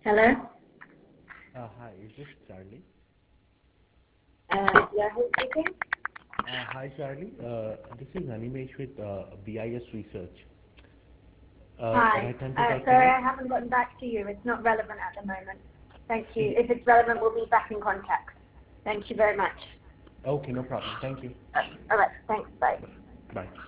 Hello? Hi, is this Charlie? Yeah, who's speaking? Hi, Charlie. This is Animesh with BIS Research. Hi. Right time to talk to Sorry, you? I haven't gotten back to you. It's not relevant at the moment. Thank you. See, If it's relevant, we'll be back in contact. Thank you very much. okay, no problem. Thank you. All right. Thanks. Bye. Bye.